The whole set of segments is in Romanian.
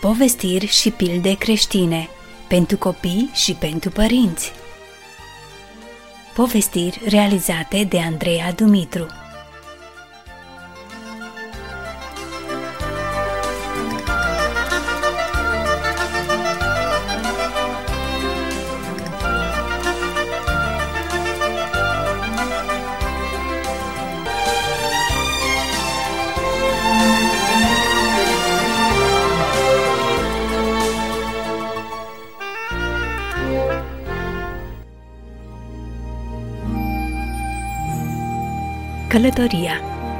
Povestiri și pilde creștine, pentru copii și pentru părinți. Povestiri realizate de Andreea Dumitru. Călătoria.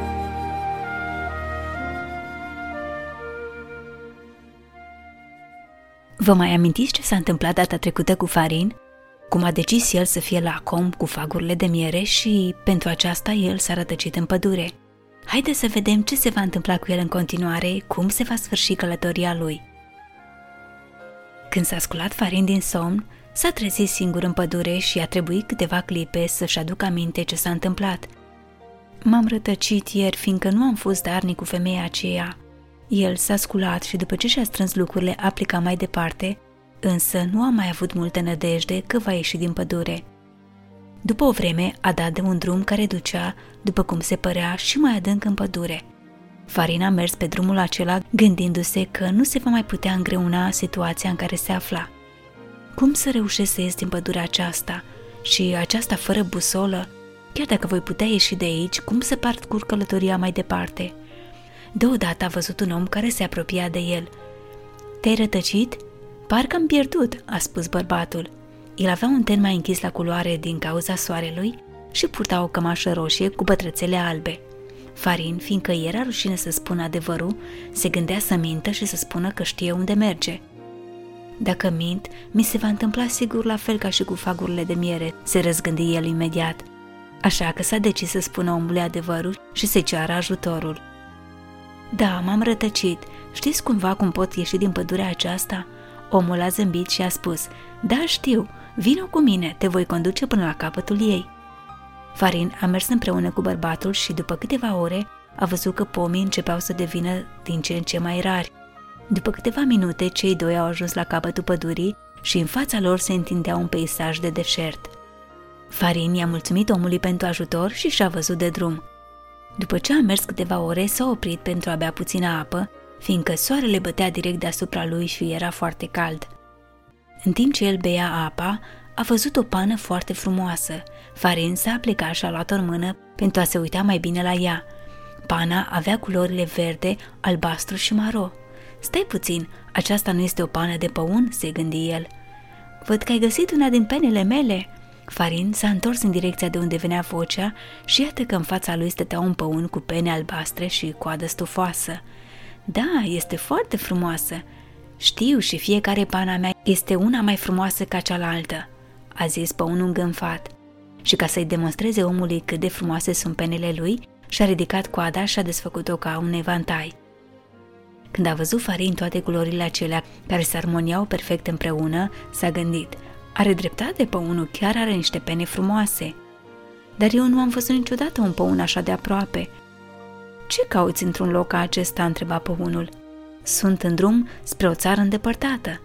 Vă mai amintiți ce s-a întâmplat data trecută cu Farin? Cum a decis el să fie lacom cu fagurile de miere și, pentru aceasta, el s-a rătăcit în pădure. Haideți să vedem ce se va întâmpla cu el în continuare, cum se va sfârși călătoria lui. Când s-a sculat Farin din somn, s-a trezit singur în pădure și a trebuit câteva clipe să-și aducă aminte ce s-a întâmplat. M-am rătăcit ieri, fiindcă nu am fost darnic cu femeia aceea. El s-a sculat și după ce și-a strâns lucrurile a plecat mai departe, însă nu a mai avut multă nădejde că va ieși din pădure. După o vreme a dat de un drum care ducea, după cum se părea, și mai adânc în pădure. Farin a mers pe drumul acela gândindu-se că nu se va mai putea îngreuna situația în care se afla. Cum să reușesc să ies din pădurea aceasta? Și aceasta fără busolă? Chiar dacă voi putea ieși de aici, cum să parcurg călătoria mai departe? Deodată a văzut un om care se apropia de el. Te-ai rătăcit? Parcă am pierdut, a spus bărbatul. El avea un ten mai închis la culoare din cauza soarelui și purta o cămașă roșie cu pătrățele albe. Farin, fiindcă era rușine să spună adevărul, se gândea să mintă și să spună că știe unde merge. Dacă mint, mi se va întâmpla sigur la fel ca și cu fagurile de miere, se răzgândi el imediat. Așa că s-a decis să spună omului adevărul și să-i ceară ajutorul. Da, m-am rătăcit. Știți cumva cum pot ieși din pădurea aceasta? Omul a zâmbit și a spus: da, știu, vino cu mine, te voi conduce până la capătul ei. Farin a mers împreună cu bărbatul și după câteva ore a văzut că pomii începeau să devină din ce în ce mai rari. După câteva minute, cei doi au ajuns la capătul pădurii și în fața lor se întindea un peisaj de deșert. Farin i-a mulțumit omului pentru ajutor și și-a văzut de drum. După ce a mers câteva ore, s-a oprit pentru a bea puțină apă, fiindcă soarele bătea direct deasupra lui și era foarte cald. În timp ce el bea apa, a văzut o pană foarte frumoasă. Farin s-a plecat și a luat-o în mână pentru a se uita mai bine la ea. Pana avea culorile verde, albastru și maro. Stai puțin, aceasta nu este o pană de păun?" se gândi el. Văd că ai găsit una din penele mele." Farin s-a întors în direcția de unde venea vocea și iată că în fața lui stătea un păun cu pene albastre și coadă stufoasă. Da, este foarte frumoasă. Știu, și fiecare pana mea este una mai frumoasă ca cealaltă, a zis păunul îngânfat. Și ca să-i demonstreze omului cât de frumoase sunt penele lui, și-a ridicat coada și a desfăcut-o ca un evantai. Când a văzut Farin toate culorile acelea care se armoniau perfect împreună, s-a gândit: are dreptate, păunul chiar are niște pene frumoase. Dar eu nu am văzut niciodată un păun așa de aproape. Ce cauți într-un loc ca acesta?" întreba păunul. Sunt în drum spre o țară îndepărtată.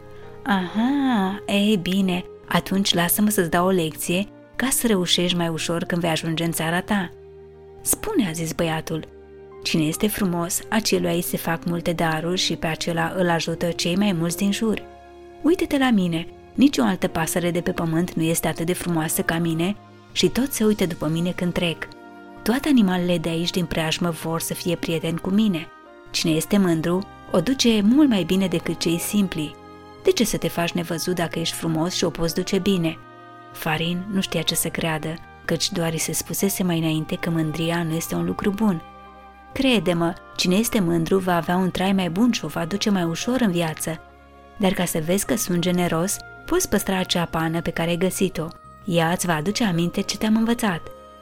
Aha, ei bine, atunci lasă-mă să-ți dau o lecție ca să reușești mai ușor când vei ajunge în țara ta. Spune, a zis băiatul, cine este frumos, aceluia îi se fac multe daruri și pe acela îl ajută cei mai mulți din jur. Uite-te la mine, nici o altă pasăre de pe pământ nu este atât de frumoasă ca mine și toți se uită după mine când trec. Toate animalele de aici din preajmă vor să fie prieteni cu mine. Cine este mândru, o duce mult mai bine decât cei simpli. De ce să te faci nevăzut dacă ești frumos și o poți duce bine? Farin nu știa ce să creadă, căci doar îi se spusese mai înainte că mândria nu este un lucru bun. Crede-mă, cine este mândru va avea un trai mai bun și o va duce mai ușor în viață. Dar ca să vezi că sunt generos, poți păstra acea pană pe care ai găsit-o. Ea îți va aduce aminte ce te-am învățat.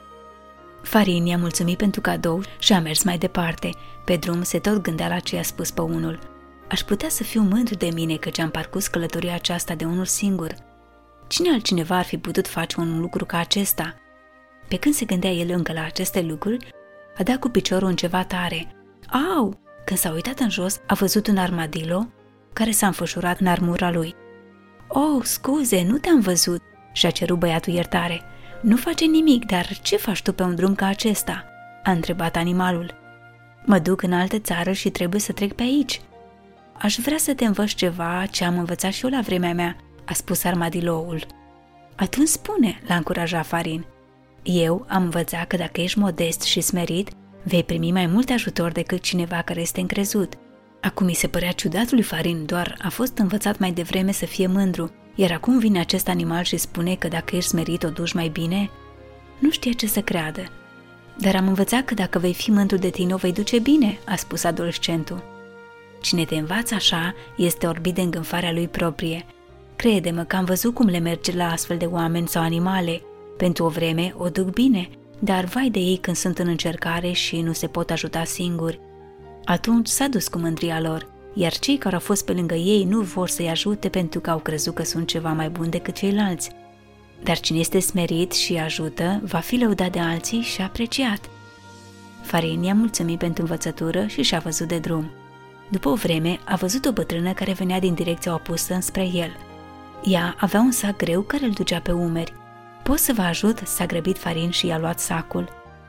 Farin i-a mulțumit pentru cadou și a mers mai departe. Pe drum se tot gândea la ce i-a spus păunul. Aș putea să fiu mândru de mine căci am parcurs călătoria aceasta de unul singur. Cine altcineva ar fi putut face un lucru ca acesta? Pe când se gândea el încă la aceste lucruri, a dat cu piciorul în ceva tare. Au! Când s-a uitat în jos, a văzut un armadillo care s-a înfășurat în armura lui. "Oh, scuze, nu te-am văzut," și-a cerut băiatul iertare. "Nu face nimic, dar ce faci tu pe un drum ca acesta?" a întrebat animalul. "Mă duc în altă țară și trebuie să trec pe aici." "Aș vrea să te învăț ceva ce am învățat și eu la vremea mea," a spus armadiloul. "Atunci spune," l-a încurajat Farin. "Eu am învățat că dacă ești modest și smerit, vei primi mai mult ajutor decât cineva care este încrezut." Acum mi se părea ciudat lui Farin, doar a fost învățat mai devreme să fie mândru, iar acum vine acest animal și spune că dacă ești smerit o duci mai bine? Nu știa ce să creadă. "Dar am învățat că dacă vei fi mândru de tine o vei duce bine," a spus adolescentul. "Cine te învață așa este orbit de îngânfarea lui proprie. Crede-mă că am văzut cum le merge la astfel de oameni sau animale. Pentru o vreme o duc bine, dar vai de ei când sunt în încercare și nu se pot ajuta singuri." Atunci s-a dus cu mândria lor, iar cei care au fost pe lângă ei nu vor să-i ajute pentru că au crezut că sunt ceva mai bun decât ceilalți. Dar cine este smerit și ajută, va fi lăudat de alții și apreciat. Farin i-a mulțumit pentru învățătură și și-a văzut de drum. După o vreme, a văzut o bătrână care venea din direcția opusă înspre el. Ea avea un sac greu care îl ducea pe umeri. "Pot să vă ajut?" s-a grăbit Farin și i-a luat sacul.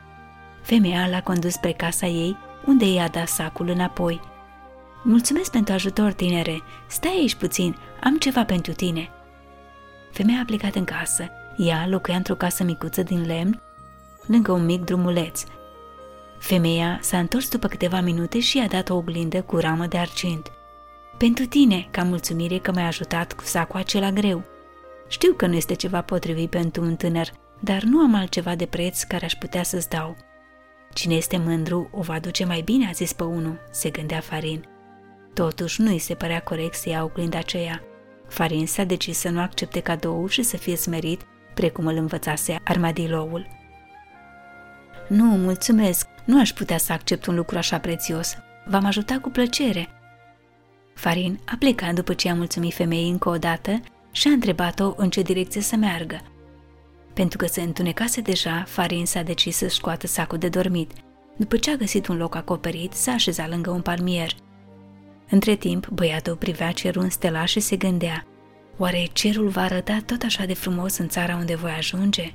Femeia l-a condus spre casa ei, unde i-a dat sacul înapoi. "Mulțumesc pentru ajutor, tinere. Stai aici puțin, am ceva pentru tine." Femeia a plecat în casă. Ea locuia într-o casă micuță din lemn, lângă un mic drumuleț. Femeia s-a întors după câteva minute și i-a dat o oglindă cu ramă de argint. "Pentru tine, ca mulțumire că m-ai ajutat cu sacul acela greu. Știu că nu este ceva potrivit pentru un tânăr, dar nu am altceva de preț care aș putea să-ți dau." "Cine este mândru o va duce mai bine," a zis pe unul, se gândea Farin. Totuși nu îi se părea corect să ia oglinda aceea. Farin s-a decis să nu accepte cadoul și să fie smerit, precum îl învățase armadiloul. "Nu, mulțumesc, nu aș putea să accept un lucru așa prețios. V-am ajutat cu plăcere." Farin a plecat după ce a mulțumit femeii încă o dată și a întrebat-o în ce direcție să meargă. Pentru că se întunecase deja, Farin s-a decis să scoată sacul de dormit. După ce a găsit un loc acoperit, s-a așezat lângă un palmier. Între timp, băiatul privea cerul înstelat și se gândea: oare cerul va arăta tot așa de frumos în țara unde voi ajunge?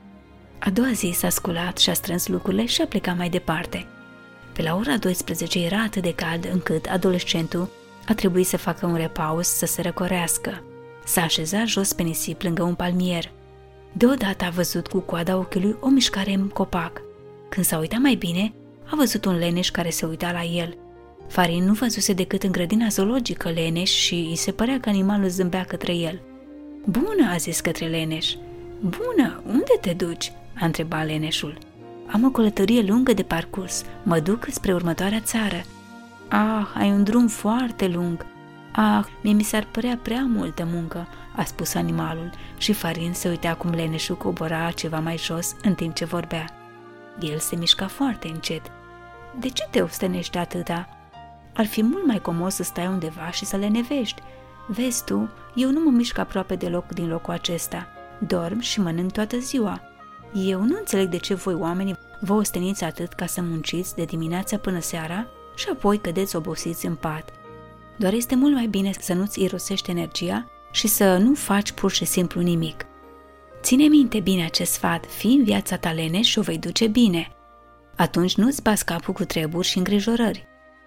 A doua zi s-a sculat și a strâns lucrurile și a plecat mai departe. Pe la ora 12 era atât de cald încât adolescentul a trebuit să facă un repaus să se răcorească. S-a așezat jos pe nisip lângă un palmier. Deodată a văzut cu coada ochiului o mișcare în copac. Când s-a uitat mai bine, a văzut un leneș care se uita la el. Farin nu văzuse decât în grădina zoologică leneș și îi se părea că animalul zâmbea către el. "Bună!" a zis către leneș. "Bună! Unde te duci?" a întrebat leneșul. "Am o călătorie lungă de parcurs. Mă duc spre următoarea țară." "Ah, ai un drum foarte lung." "Ah, mie mi s-ar părea prea multă muncă," a spus animalul și Farin se uita cum leneșul cobora ceva mai jos în timp ce vorbea. El se mișca foarte încet. "De ce te ostenești atâta? Ar fi mult mai comod să stai undeva și să lenevești. Vezi tu, eu nu mă mișc aproape deloc din locul acesta. Dorm și mănânc toată ziua. Eu nu înțeleg de ce voi oamenii vă osteniți atât ca să munciți de dimineața până seara și apoi cădeți obosiți în pat. Doar este mult mai bine să nu-ți irosești energia și să nu faci pur și simplu nimic. Ține minte bine acest sfat, fii în viața ta leneș și o vei duce bine. Atunci nu-ți bați capul cu treburi și îngrijorări."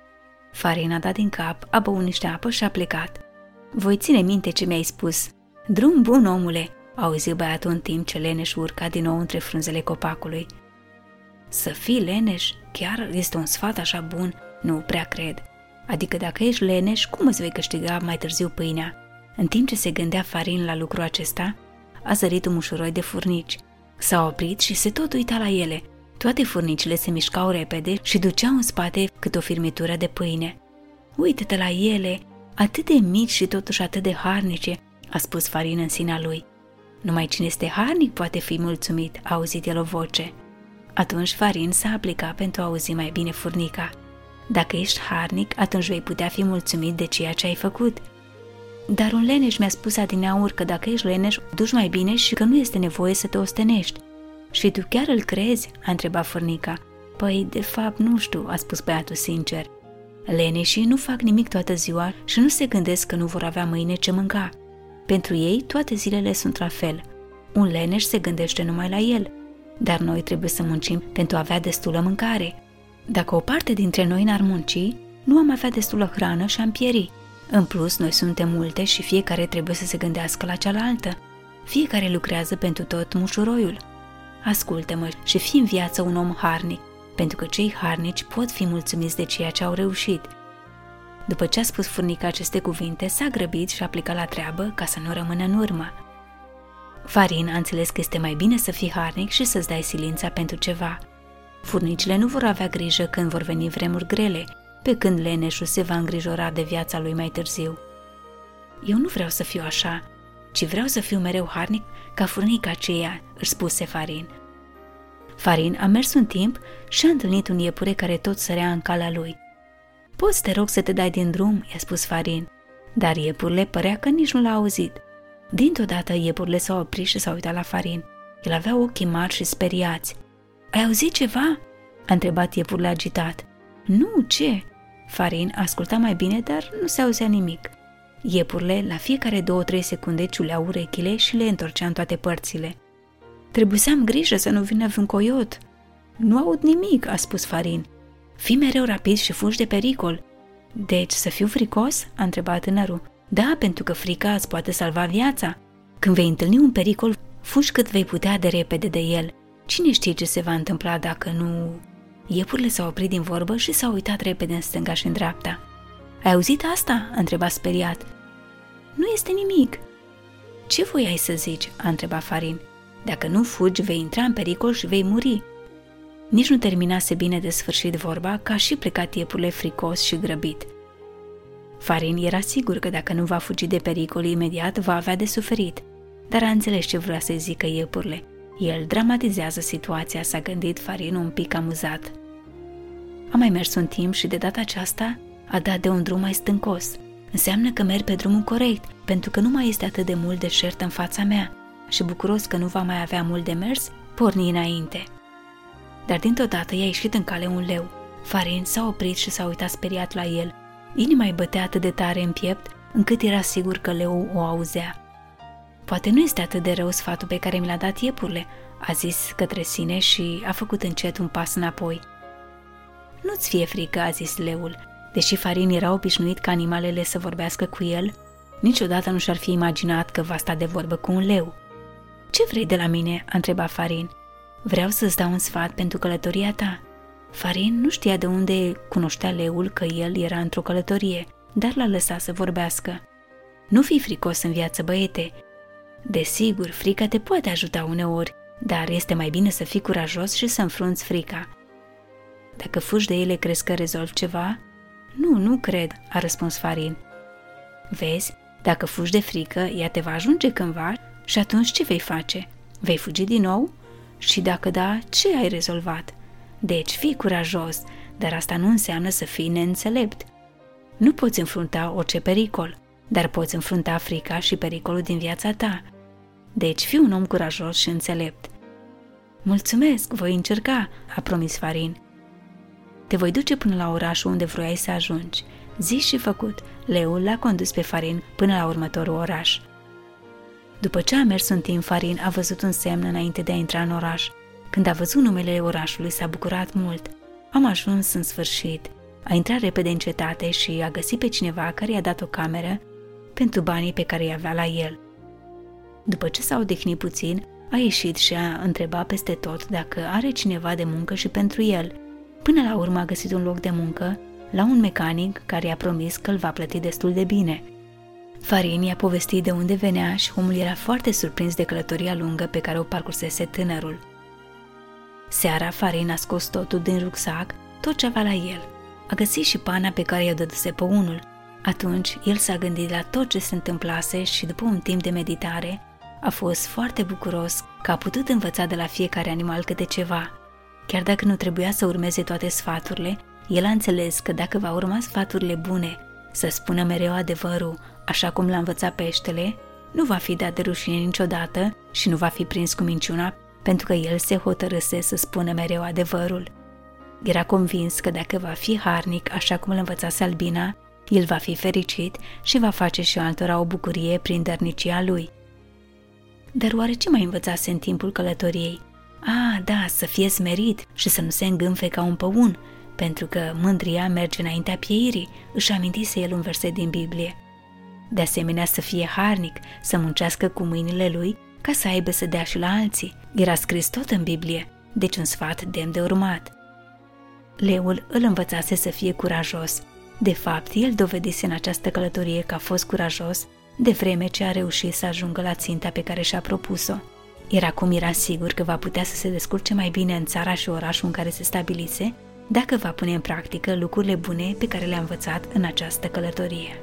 Farin a dat din cap, a băut niște apă și a plecat. "Voi ține minte ce mi-ai spus. Drum bun, omule," a auzit băiatul în timp ce leneș urca din nou între frunzele copacului. "Să fii leneș? Chiar este un sfat așa bun? Nu prea cred. Adică dacă ești leneș, cum îți vei câștiga mai târziu pâinea?" În timp ce se gândea Farin la lucrul acesta, a zărit un mușuroi de furnici. S-a oprit și se tot uita la ele. Toate furnicile se mișcau repede și duceau în spate cât o firmitură de pâine. "Uită-te la ele, atât de mici și totuși atât de harnice," a spus Farin în sinea lui. "Numai cine este harnic poate fi mulțumit," a auzit el o voce. Atunci Farin s-a aplicat pentru a auzi mai bine furnica. "Dacă ești harnic, atunci vei putea fi mulțumit de ceea ce ai făcut." "Dar un leneș mi-a spus adineauri că dacă ești leneș, duci mai bine și că nu este nevoie să te ostenești." "Și tu chiar îl crezi?" a întrebat furnica. "Păi, de fapt, nu știu," a spus băiatul sincer. Leneșii nu fac nimic toată ziua și nu se gândesc că nu vor avea mâine ce mânca. Pentru ei, toate zilele sunt la fel. Un leneș se gândește numai la el, dar noi trebuie să muncim pentru a avea destulă mâncare. Dacă o parte dintre noi n-ar munci, nu am avea destulă hrană și am pieri. În plus, noi suntem multe și fiecare trebuie să se gândească la cealaltă. Fiecare lucrează pentru tot mușuroiul. Ascultă-mă și fii în viață un om harnic, pentru că cei harnici pot fi mulțumiți de ceea ce au reușit. După ce a spus furnica aceste cuvinte, s-a grăbit și a plecat la treabă ca să nu rămână în urmă. Farin a înțeles că este mai bine să fii harnic și să-ți dai silința pentru ceva. Furnicile nu vor avea grijă când vor veni vremuri grele, pe când leneșul se va îngrijora de viața lui mai târziu. Eu nu vreau să fiu așa, ci vreau să fiu mereu harnic ca furnica aceea, își spuse Farin. Farin a mers un timp și a întâlnit un iepure care tot sărea în calea lui. Poți, te rog, să te dai din drum, i-a spus Farin, dar iepurile părea că nici nu l-a auzit. Dintr-o dată iepurile s-au oprit și s-au uitat la Farin. El avea ochii mari și speriați. Ai auzit ceva? A întrebat iepurile agitat. Nu, ce? Farin asculta mai bine, dar nu se auzea nimic. Iepurile, la fiecare 2-3 secunde, ciuleau urechile și le întorcea în toate părțile. Trebuie să am grijă să nu vină vreun coiot. Nu aud nimic, a spus Farin. Fii mereu rapid și fugi de pericol. Deci să fiu fricos? A întrebat tânărul. Da, pentru că frica îți poate salva viața. Când vei întâlni un pericol, fugi cât vei putea de repede de el. Cine știe ce se va întâmpla dacă nu... Iepurile s-au oprit din vorbă și s-au uitat repede în stânga și în dreapta. Ai auzit asta? A întrebat speriat. Nu este nimic. Ce voiai să zici? A întrebat Farin. Dacă nu fugi, vei intra în pericol și vei muri. Nici nu terminase bine de sfârșit vorba, ca și plecat iepurile fricos și grăbit. Farin era sigur că dacă nu va fugi de pericol imediat, va avea de suferit, dar a înțeles ce vrea să zică iepurile. El dramatizează situația, s-a gândit Farin un pic amuzat. A mai mers un timp și de data aceasta a dat de un drum mai stâncos. Înseamnă că merg pe drumul corect, pentru că nu mai este atât de mult deșert în fața mea și bucuros că nu va mai avea mult de mers, porni înainte. Dar dintr-o dată i-a ieșit în cale un leu. Farin s-a oprit și s-a uitat speriat la el. Inima îi bătea atât de tare în piept, încât era sigur că leul o auzea. Poate nu este atât de rău sfatul pe care mi l-a dat iepurile, a zis către sine și a făcut încet un pas înapoi. Nu-ți fie frică, a zis leul. Deși Farin era obișnuit ca animalele să vorbească cu el, niciodată nu și-ar fi imaginat că va sta de vorbă cu un leu. Ce vrei de la mine? A întrebat Farin. Vreau să-ți dau un sfat pentru călătoria ta. Farin nu știa de unde cunoștea leul că el era într-o călătorie, dar l-a lăsat să vorbească. Nu fii fricos în viață, băiete. Desigur, frica te poate ajuta uneori, dar este mai bine să fii curajos și să înfrunți frica. Dacă fugi de ele, crezi că rezolvi ceva? Nu cred, a răspuns Farin. Vezi, dacă fugi de frică, ea te va ajunge cândva și atunci ce vei face? Vei fugi din nou? Și dacă da, ce ai rezolvat? Deci fii curajos, dar asta nu înseamnă să fii neînțelept. Nu poți înfrunta orice pericol, dar poți înfrunta frica și pericolul din viața ta. Deci fii un om curajos și înțelept. Mulțumesc, voi încerca, a promis Farin. Te voi duce până la orașul unde vroiai să ajungi. Zis și făcut, leul l-a condus pe Farin până la următorul oraș. După ce a mers un timp, Farin a văzut un semn înainte de a intra în oraș. Când a văzut numele orașului, s-a bucurat mult. Am ajuns în sfârșit. A intrat repede în cetate și a găsit pe cineva care i-a dat o cameră pentru banii pe care îi avea la el. După ce s-a odihnit puțin, a ieșit și a întrebat peste tot dacă are cineva de muncă și pentru el. Până la urmă a găsit un loc de muncă la un mecanic care i-a promis că îl va plăti destul de bine. Farin i-a povestit de unde venea și omul era foarte surprins de călătoria lungă pe care o parcursese tânărul. Seara, Farin a scos totul din rucsac, tot ce avea la el. A găsit și pana pe care i-o dăduse pe unul. Atunci, el s-a gândit la tot ce se întâmplase și după un timp de meditare, a fost foarte bucuros că a putut învăța de la fiecare animal câte ceva. Chiar dacă nu trebuia să urmeze toate sfaturile, el a înțeles că dacă va urma sfaturile bune, să spună mereu adevărul, așa cum l-a învățat peștele, nu va fi dat de rușine niciodată și nu va fi prins cu minciuna, pentru că el se hotărâse să spună mereu adevărul. Era convins că dacă va fi harnic, așa cum îl învățase Albina, el va fi fericit și va face și altora o bucurie prin dărnicia lui. Dar oare ce mai învățase în timpul călătoriei? Da, să fie smerit și să nu se îngânfe ca un păun, pentru că mândria merge înaintea pieirii, își amintise el un verset din Biblie. De asemenea, să fie harnic, să muncească cu mâinile lui ca să aibă să dea și la alții. Era scris tot în Biblie, deci un sfat demn de urmat. Leul îl învățase să fie curajos. De fapt, el dovedise în această călătorie că a fost curajos, de vreme ce a reușit să ajungă la ținta pe care și-a propus-o. Iar acum era sigur că va putea să se descurce mai bine în țara și orașul în care se stabilise, dacă va pune în practică lucrurile bune pe care le-a învățat în această călătorie.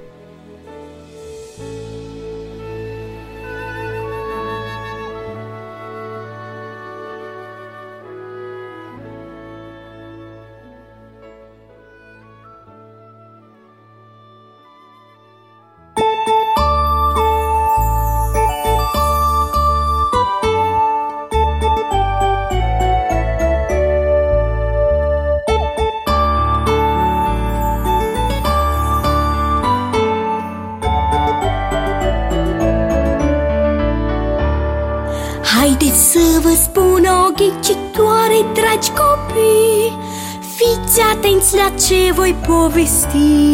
Haideți să vă spun o ghicitoare, dragi copii, fiți atenți la ce voi povesti.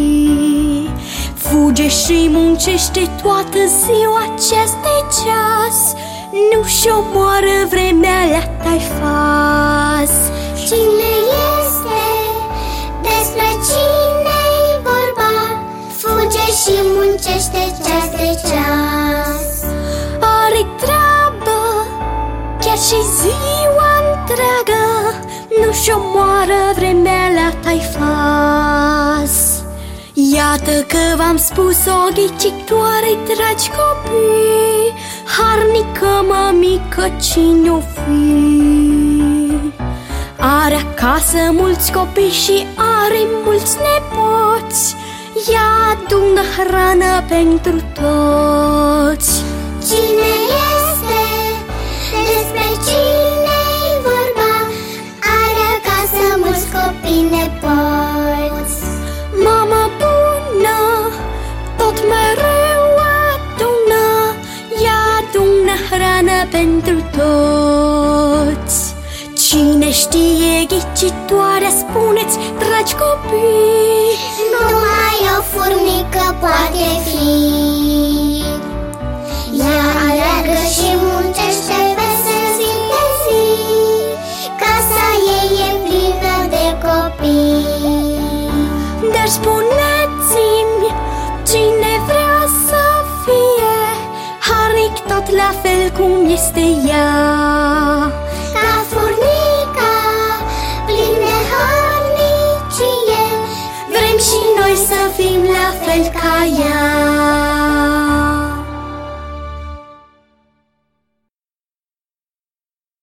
Fuge și muncește toată ziua, ceas de ceas, nu-și omoară vremea la taifas. Cine este? Despre cine-i vorba? Fuge și muncește ceas de ceas. Are treabă chiar și ziua întreagă, nu-și omoară vremea la taifas. Iată că v-am spus o ghicitoare, dragi copii, harnică mămică cine-o fi. Are acasă mulți copii și are mulți nepoți, ea adună hrană pentru toți. Cine este? Despre cine-i vorba? Are acasă mulți copii nepoți. Mama bună, tot mereu adună, ea adună hrană pentru toți. Cine știe ghicitoarea, spuneți, dragi copii? Numai o furnică poate fi. Ea aleargă și muncește peste zi de zi, casa ei e plină de copii. Dar spuneți-mi, cine vrea să fie harnic tot la fel cum este ea? Ca furnica, plin de harnicie, Vrem și noi să fim la fel ca ea.